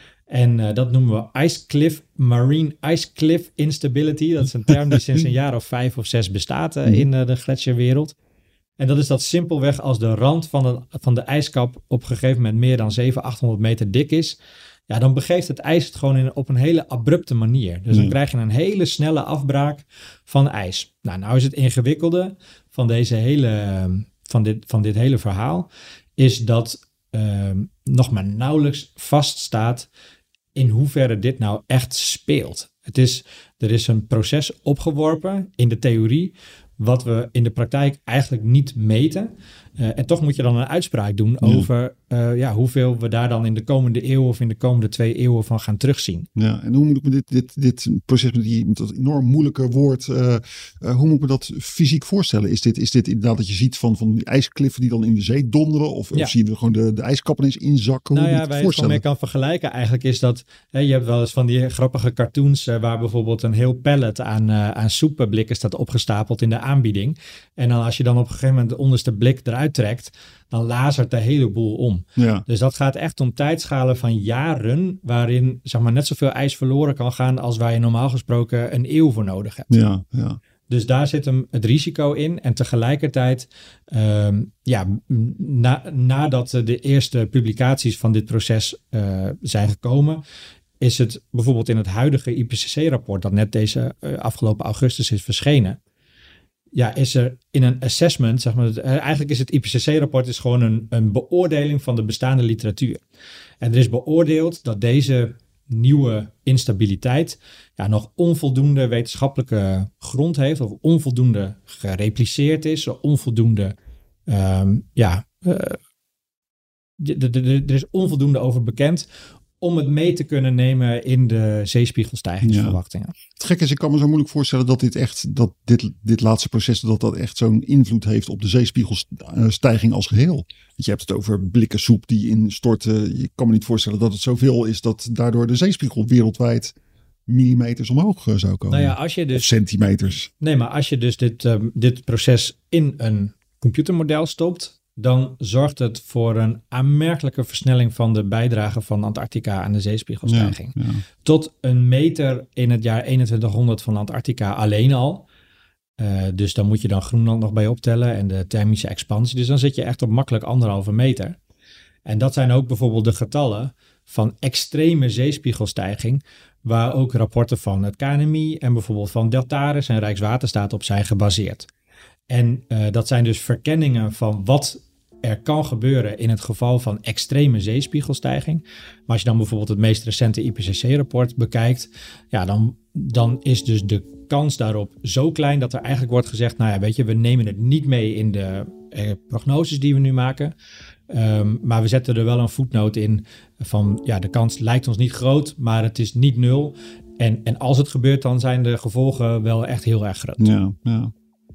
En uh, dat noemen we ice cliff, marine ice cliff instability. Dat is een term die sinds een jaar of vijf of zes bestaat uh, in uh, de gletsjerwereld. En dat is dat simpelweg als de rand van de, van de ijskap op een gegeven moment meer dan zevenhonderd, achthonderd meter dik is, ja, dan begeeft het ijs het gewoon in, op een hele abrupte manier. Dus dan Ja. krijg je een hele snelle afbraak van ijs. Nou, nou is het ingewikkelde van, deze hele, van, dit, van dit hele verhaal, is dat uh, nog maar nauwelijks vaststaat in hoeverre dit nou echt speelt. Het is, er is een proces opgeworpen in de theorie, wat we in de praktijk eigenlijk niet meten. Uh, en toch moet je dan een uitspraak doen Ja. over uh, ja, hoeveel we daar dan in de komende eeuw of in de komende twee eeuwen van gaan terugzien. Ja, en hoe moet ik me dit, dit, dit proces met, die, met dat enorm moeilijke woord, uh, uh, hoe moet ik me dat fysiek voorstellen? Is dit, is dit inderdaad dat je ziet van, van die ijskliffen die dan in de zee donderen? Of, Ja. of zien we gewoon de, de ijskappen eens inzakken? Nou hoe ja, moet ik waar het je het gewoon voorstellen? mee kan vergelijken eigenlijk is dat, hè, je hebt wel eens van die grappige cartoons uh, waar bijvoorbeeld een heel pallet aan, uh, aan soepenblikken staat opgestapeld in de aanbieding. En dan als je dan op een gegeven moment de onderste blik eruit trekt, dan lazert de hele boel om. Ja. Dus dat gaat echt om tijdschalen van jaren, waarin zeg maar net zoveel ijs verloren kan gaan als waar je normaal gesproken een eeuw voor nodig hebt. Ja, ja. Dus daar zit hem het risico in. En tegelijkertijd, um, ja, na, nadat de eerste publicaties van dit proces uh, zijn gekomen, is het bijvoorbeeld in het huidige I P C C-rapport, dat net deze uh, afgelopen augustus is verschenen, ja, is er in een assessment, zeg maar, eigenlijk is het I P C C-rapport is gewoon een, een beoordeling van de bestaande literatuur. En er is beoordeeld dat deze nieuwe instabiliteit ja, nog onvoldoende wetenschappelijke grond heeft, of onvoldoende gerepliceerd is, of onvoldoende, um, ja, uh, er is onvoldoende over bekend om het mee te kunnen nemen in de zeespiegelstijgingsverwachtingen. Ja. Het gekke is, ik kan me zo moeilijk voorstellen dat dit echt, dat dit, dit laatste proces, dat dat echt zo'n invloed heeft op de zeespiegelstijging als geheel. Want je hebt het over blikken soep die instorten. Je kan me niet voorstellen dat het zoveel is dat daardoor de zeespiegel wereldwijd millimeters omhoog zou komen. Nou ja, als je dus, of centimeters. Nee, maar als je dus dit, um, dit proces in een computermodel stopt, dan zorgt het voor een aanmerkelijke versnelling van de bijdrage van Antarctica aan de zeespiegelstijging. Ja, ja. Tot een meter in het jaar eenentwintighonderd van Antarctica alleen al. Uh, dus dan moet je dan Groenland nog bij optellen en de thermische expansie. Dus dan zit je echt op makkelijk anderhalve meter. En dat zijn ook bijvoorbeeld de getallen van extreme zeespiegelstijging, waar ook rapporten van het K N M I en bijvoorbeeld van Deltares en Rijkswaterstaat op zijn gebaseerd. En uh, dat zijn dus verkenningen van wat er kan gebeuren in het geval van extreme zeespiegelstijging. Maar als je dan bijvoorbeeld het meest recente I P C C-rapport bekijkt, ja, dan, dan is dus de kans daarop zo klein dat er eigenlijk wordt gezegd, nou ja, weet je, we nemen het niet mee in de eh, prognoses die we nu maken. Um, maar we zetten er wel een voetnoot in van, ja, de kans lijkt ons niet groot, maar het is niet nul. En, en als het gebeurt, dan zijn de gevolgen wel echt heel erg groot. Ja, ja.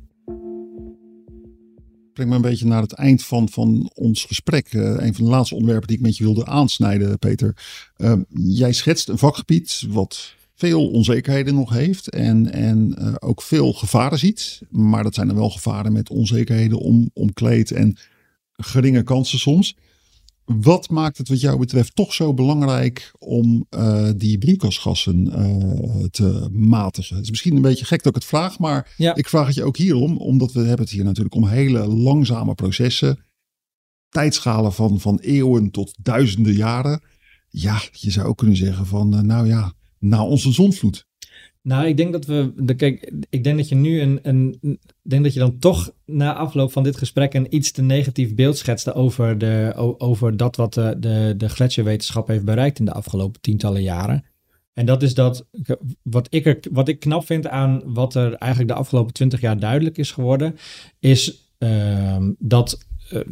Breng me een beetje naar het eind van, van ons gesprek. Uh, een van de laatste onderwerpen die ik met je wilde aansnijden, Peter. Uh, jij schetst een vakgebied wat veel onzekerheden nog heeft en, en uh, ook veel gevaren ziet. Maar dat zijn dan wel gevaren met onzekerheden om, omkleed en geringe kansen soms. Wat maakt het wat jou betreft toch zo belangrijk om uh, die broeikasgassen uh, te matigen? Het is misschien een beetje gek dat ik het vraag, maar ja. ik vraag het je ook hierom. Omdat we hebben het hier natuurlijk om hele langzame processen. Tijdschalen van, van eeuwen tot duizenden jaren. Ja, je zou ook kunnen zeggen van uh, nou ja, na onze zondvloed. Nou, ik denk dat we. De, kijk, ik denk dat je nu een, een. Ik denk dat je dan toch na afloop van dit gesprek een iets te negatief beeld schetste over, de, over dat wat de, de, de gletsjerwetenschap heeft bereikt in de afgelopen tientallen jaren. En dat is dat. Wat ik, er, wat ik knap vind aan wat er eigenlijk de afgelopen twintig jaar duidelijk is geworden, is uh, dat. Uh,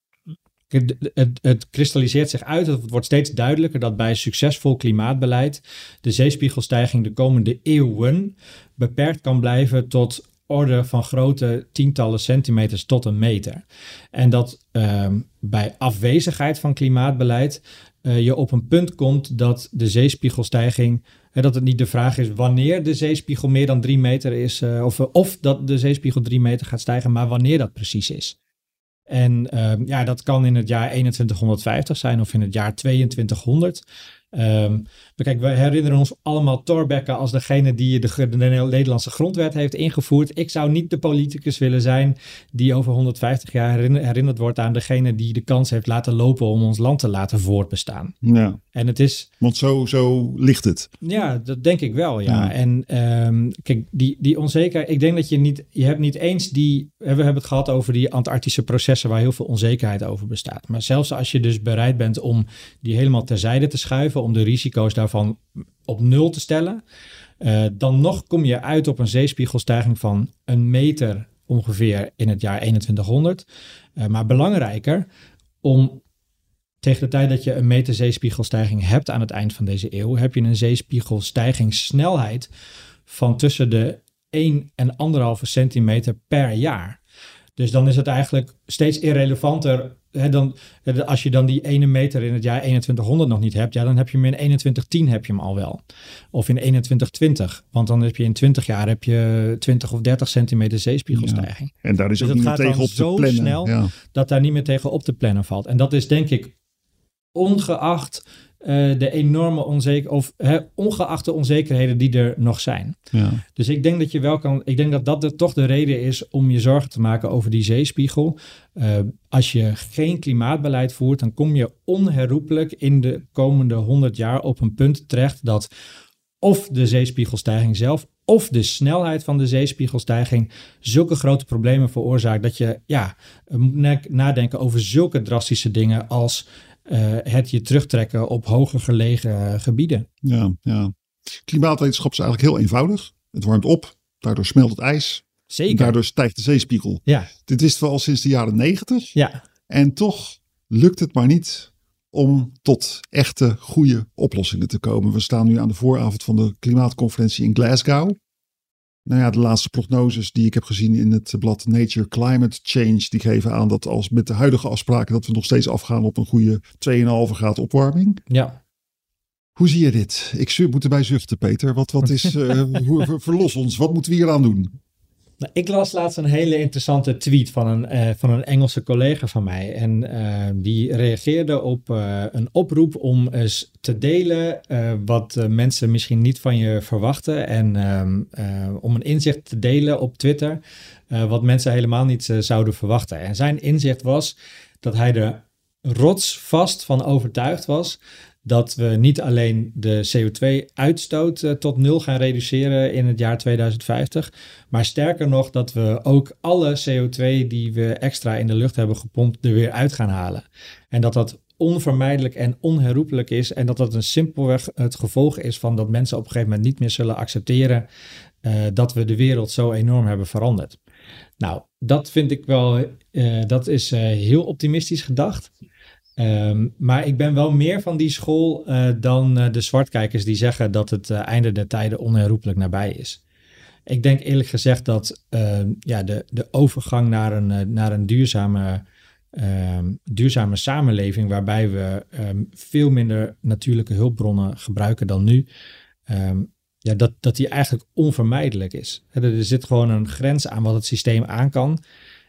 Het, het, het kristalliseert zich uit, het wordt steeds duidelijker dat bij succesvol klimaatbeleid de zeespiegelstijging de komende eeuwen beperkt kan blijven tot orde van grootte tientallen centimeters tot een meter. En dat uh, bij afwezigheid van klimaatbeleid uh, je op een punt komt dat de zeespiegelstijging, uh, dat het niet de vraag is wanneer de zeespiegel meer dan drie meter is, uh, of, of dat de zeespiegel drie meter gaat stijgen, maar wanneer dat precies is. En uh, ja, dat kan in het jaar eenentwintighonderdvijftig zijn of in het jaar tweeëntwintighonderd. Um, kijk, we herinneren ons allemaal Thorbecke als degene die de, de Nederlandse grondwet heeft ingevoerd. Ik zou niet de politicus willen zijn die over honderdvijftig jaar herinner, herinnerd wordt aan degene die de kans heeft laten lopen om ons land te laten voortbestaan. Ja. En het is. Want zo, zo ligt het. Ja, dat denk ik wel, ja. ja. En um, kijk, die, die onzekerheid, ik denk dat je niet, je hebt niet eens die, we hebben het gehad over die Antarctische processen waar heel veel onzekerheid over bestaat. Maar zelfs als je dus bereid bent om die helemaal terzijde te schuiven, om de risico's daarvan op nul te stellen, uh, dan nog kom je uit op een zeespiegelstijging van een meter ongeveer in het jaar eenentwintighonderd. Uh, maar belangrijker, om tegen de tijd dat je een meter zeespiegelstijging hebt aan het eind van deze eeuw, heb je een zeespiegelstijgingssnelheid van tussen de één en anderhalve centimeter per jaar. Dus dan is het eigenlijk steeds irrelevanter. Hè, dan, als je dan die ene meter in het jaar eenentwintighonderd nog niet hebt, ja, dan heb je hem in eenentwintig tien heb je hem al wel. Of in eenentwintig twintig. Want dan heb je in twintig jaar heb je twintig of dertig centimeter zeespiegelstijging. Ja. En daar is dus ook niet meer tegen op te plannen. Zo snel ja. dat daar niet meer tegen op te plannen valt. En dat is denk ik ongeacht uh, de enorme onzeker of hè, ongeacht de onzekerheden die er nog zijn. Ja. Dus ik denk dat je wel kan. Ik denk dat dat de, toch de reden is om je zorgen te maken over die zeespiegel. Uh, als je geen klimaatbeleid voert, dan kom je onherroepelijk in de komende honderd jaar op een punt terecht dat of de zeespiegelstijging zelf of de snelheid van de zeespiegelstijging zulke grote problemen veroorzaakt dat je ja moet nadenken over zulke drastische dingen als Uh, het je terugtrekken op hoger gelegen uh, gebieden. Ja, ja. Klimaatwetenschap is eigenlijk heel eenvoudig. Het warmt op, daardoor smelt het ijs. Zeker. Daardoor stijgt de zeespiegel. Ja. Dit wisten we al sinds de jaren negentig. Ja. En toch lukt het maar niet om tot echte goede oplossingen te komen. We staan nu aan de vooravond van de klimaatconferentie in Glasgow. Nou ja, de laatste prognoses die ik heb gezien in het blad Nature Climate Change, die geven aan dat als met de huidige afspraken dat we nog steeds afgaan op een goede twee komma vijf graden opwarming. Ja. Hoe zie je dit? Ik moet erbij zuchten, Peter. Wat, wat is, uh, hoe, verlos ons. Wat moeten we hier aan doen? Nou, ik las laatst een hele interessante tweet van een, uh, van een Engelse collega van mij. En uh, die reageerde op uh, een oproep om eens te delen uh, wat uh, mensen misschien niet van je verwachten. En uh, uh, om een inzicht te delen op Twitter uh, wat mensen helemaal niet uh, zouden verwachten. En zijn inzicht was dat hij er rotsvast van overtuigd was dat we niet alleen de C O twee uitstoot uh, tot nul gaan reduceren in het jaar tweeduizend vijftig, maar sterker nog dat we ook alle C O twee die we extra in de lucht hebben gepompt er weer uit gaan halen. En dat dat onvermijdelijk en onherroepelijk is en dat dat een simpelweg het gevolg is van dat mensen op een gegeven moment niet meer zullen accepteren uh, dat we de wereld zo enorm hebben veranderd. Nou, dat vind ik wel, uh, dat is uh, heel optimistisch gedacht. Um, maar ik ben wel meer van die school uh, dan uh, de zwartkijkers die zeggen dat het uh, einde der tijden onherroepelijk nabij is. Ik denk eerlijk gezegd dat uh, ja, de, de overgang naar een, uh, naar een duurzame, uh, duurzame samenleving, waarbij we um, veel minder natuurlijke hulpbronnen gebruiken dan nu, um, ja, dat, dat die eigenlijk onvermijdelijk is. Er zit gewoon een grens aan wat het systeem aan kan.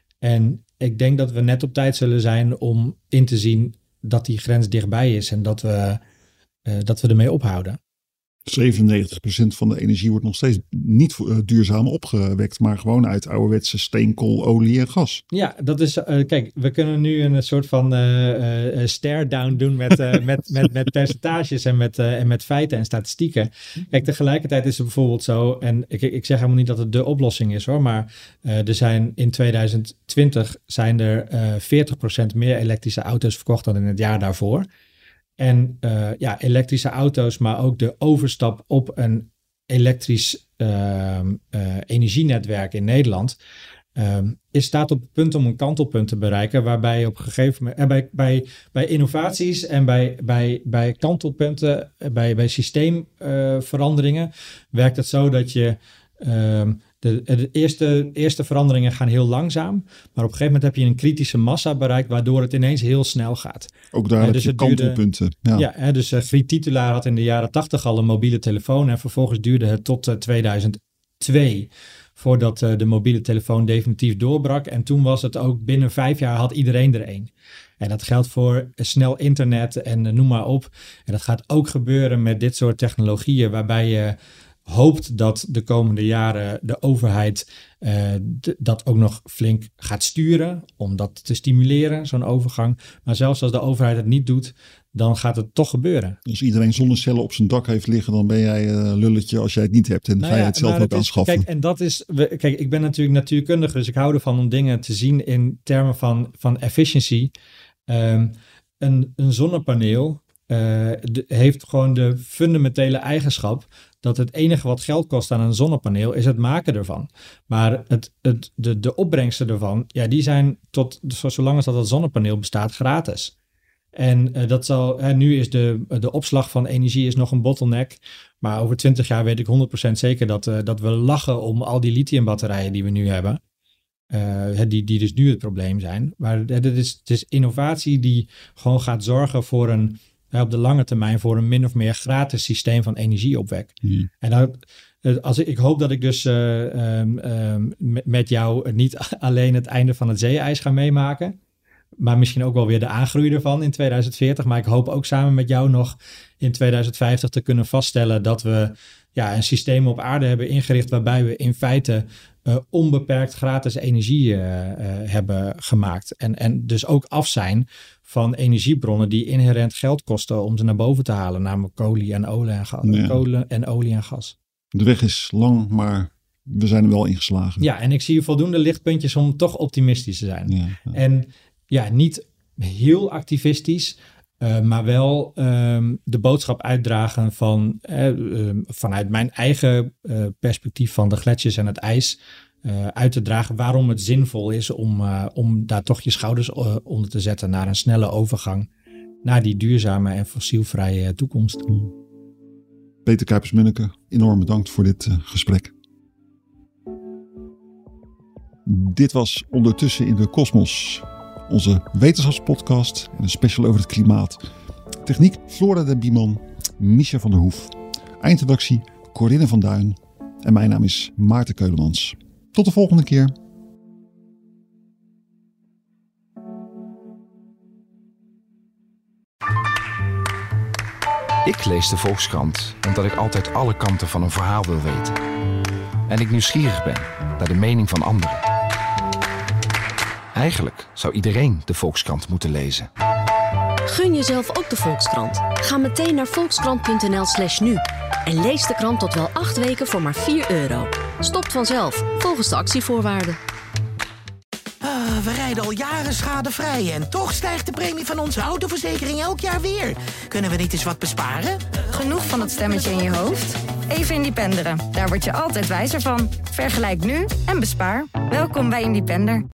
En ik denk dat we net op tijd zullen zijn om in te zien dat die grens dichtbij is en dat we, uh, dat we ermee ophouden. zevenennegentig procent van de energie wordt nog steeds niet duurzaam opgewekt, maar gewoon uit ouderwetse steenkool, olie en gas. Ja, dat is, uh, kijk, we kunnen nu een soort van uh, uh, stare-down doen met, uh, met, met, met percentages en met, uh, en met feiten en statistieken. Kijk, tegelijkertijd is het bijvoorbeeld zo, en ik, ik zeg helemaal niet dat het de oplossing is hoor, maar uh, er zijn in tweeduizend twintig zijn er uh, veertig procent meer elektrische auto's verkocht dan in het jaar daarvoor. En uh, ja, elektrische auto's, maar ook de overstap op een elektrisch uh, uh, energienetwerk in Nederland uh, is, staat op het punt om een kantelpunt te bereiken, waarbij op een gegeven moment, uh, bij, bij, bij innovaties en bij, bij, bij kantelpunten, uh, bij, bij systeemveranderingen, uh, werkt het zo dat je uh, De, de eerste, eerste veranderingen gaan heel langzaam. Maar op een gegeven moment heb je een kritische massa bereikt, waardoor het ineens heel snel gaat. Ook daar uh, heb dus je kantelpunten. Ja, ja hè, dus uh, Griet Titulaar had in de jaren tachtig al een mobiele telefoon. En vervolgens duurde het tot uh, tweeduizend twee voordat uh, de mobiele telefoon definitief doorbrak. En toen was het ook binnen vijf jaar had iedereen er een. En dat geldt voor uh, snel internet en uh, noem maar op. En dat gaat ook gebeuren met dit soort technologieën, waarbij je uh, hoopt dat de komende jaren de overheid uh, d- dat ook nog flink gaat sturen om dat te stimuleren, zo'n overgang. Maar zelfs als de overheid het niet doet, dan gaat het toch gebeuren. Als iedereen zonnecellen op zijn dak heeft liggen, dan ben jij uh, lulletje als jij het niet hebt en dan nou ga je ja, het zelf ook aanschaffen. Kijk, en dat is, we, kijk, ik ben natuurlijk natuurkundige, dus ik hou ervan om dingen te zien in termen van, van efficiency. Um, een, een zonnepaneel uh, de, heeft gewoon de fundamentele eigenschap dat het enige wat geld kost aan een zonnepaneel is het maken ervan. Maar het, het, de, de opbrengsten ervan, ja, die zijn tot zolang als dat het zonnepaneel bestaat gratis. En uh, dat zal, uh, nu is de, de opslag van energie is nog een bottleneck. Maar over twintig jaar weet ik honderd procent zeker dat, uh, dat we lachen om al die lithiumbatterijen die we nu hebben. Uh, die, die dus nu het probleem zijn. Maar het is, het is innovatie die gewoon gaat zorgen voor een, uh, op de lange termijn, voor een min of meer gratis systeem van energieopwek. Hmm. En dan, als ik, ik hoop dat ik dus uh, um, um, met, met jou niet alleen het einde van het zeeijs ga meemaken, maar misschien ook wel weer de aangroei ervan in tweeduizend veertig. Maar ik hoop ook samen met jou nog in tweeduizend vijftig te kunnen vaststellen dat we ja, een systeem op aarde hebben ingericht waarbij we in feite uh, onbeperkt gratis energie uh, uh, hebben gemaakt. En, en dus ook af zijn van energiebronnen die inherent geld kosten om ze naar boven te halen. Namelijk olie en olie en gas. Ja. Kolen en olie en gas. De weg is lang, maar we zijn er wel in geslagen. Ja, en ik zie voldoende lichtpuntjes om toch optimistisch te zijn. Ja, ja. En ja, niet heel activistisch, uh, maar wel um, de boodschap uitdragen van uh, um, vanuit mijn eigen uh, perspectief van de gletsjers en het ijs uh, uit te dragen waarom het zinvol is om, uh, om daar toch je schouders uh, onder te zetten naar een snelle overgang naar die duurzame en fossielvrije toekomst. Peter Kuipers-Munneke, enorm bedankt voor dit uh, gesprek. Dit was Ondertussen in de Kosmos, onze wetenschapspodcast en een special over het klimaat. Techniek Flora de Bieman, Misha van der Hoef. Eindredactie Corinne van Duin. En mijn naam is Maarten Keulemans. Tot de volgende keer. Ik lees de Volkskrant omdat ik altijd alle kanten van een verhaal wil weten. En ik nieuwsgierig ben naar de mening van anderen. Eigenlijk zou iedereen de Volkskrant moeten lezen. Gun jezelf ook de Volkskrant. Ga meteen naar volkskrant.nl slash nu. En lees de krant tot wel acht weken voor maar vier euro. Stopt vanzelf, volgens de actievoorwaarden. Uh, we rijden al jaren schadevrij en toch stijgt de premie van onze autoverzekering elk jaar weer. Kunnen we niet eens wat besparen? Genoeg van dat stemmetje in je hoofd? Even Independeren. Daar word je altijd wijzer van. Vergelijk nu en bespaar. Welkom bij Independer.